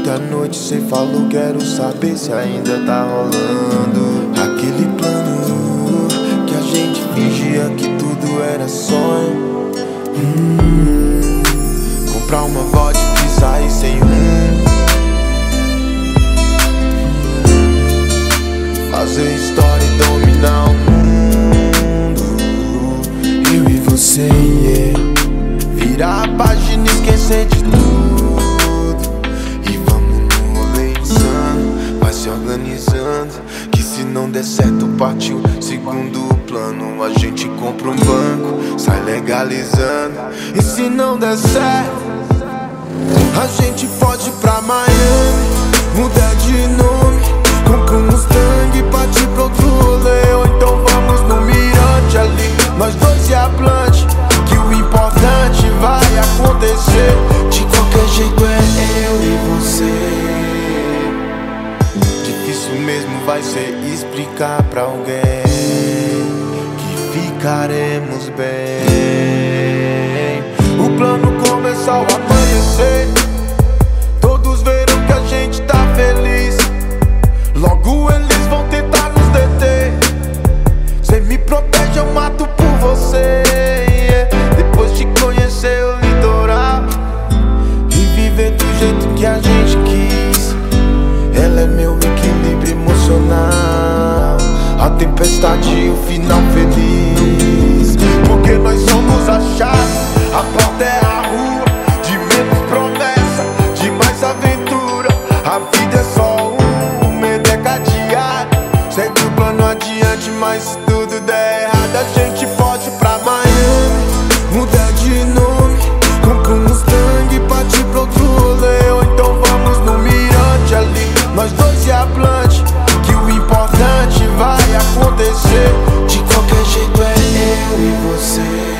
da noite cê falou, quero saber se ainda tá rolando aquele plano que a gente fingia que tudo era sonho. Comprar uma vodka e sair sem rumo, fazer história e dominar o mundo. Eu e você, yeah. Virar a página e esquecer de tudo. E vamos no rolê insano, vai se organizando, que se não der certo partiu segundo plano. A gente compra um banco, sai legalizando. E se não der certo, a gente pode ir pra Miami, mudar de nome, compra um Mustang, partir pra outro rolê. Ou então vamos no mirante ali, nós dois e a Blunt, que o importante vai acontecer. De qualquer jeito é eu e você. Difícil mesmo vai ser explicar pra alguém que ficaremos bem. O plano começou a amanhecer, todos viram que a gente tá feliz. Logo eles vão tentar nos deter. Cê me protege, eu mato por você, yeah. Depois de conhecer o litoral e viver do jeito que a gente quis, ela é meu equilíbrio emocional, a tempestade e o final feliz. Porque nós somos a chave, a porta é a rua, de menos promessa, de mais aventura. A vida é só um medo é cadeado, segue o plano adiante, mas se tudo der errado, a gente pode ir pra Miami, mudar de nome, compra um Mustang, partir pra outro rolê. Ou então vamos no mirante ali, nós dois e a Blunt, que o importante vai acontecer. De qualquer jeito é eu e você.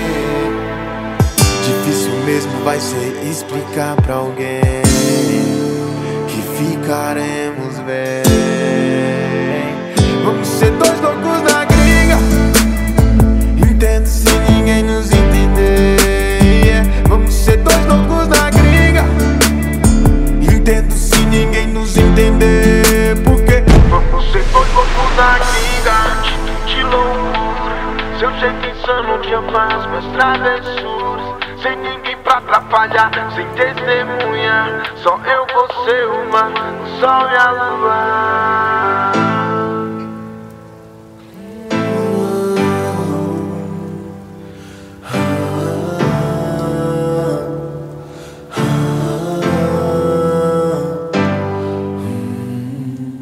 Difícil mesmo vai ser explicar pra alguém que ficaremos bem. Vamos ser dois loucos na gringa, entendo se ninguém nos entender, yeah. Vamos ser dois loucos na gringa, entendo se ninguém nos entender. Porque vamos ser dois loucos na gringa, atitude loucura, seu jeito insano que eu faço minhas travessuras, sem ninguém pra atrapalhar, sem testemunha, só eu, você, o mar, o sol e a lua.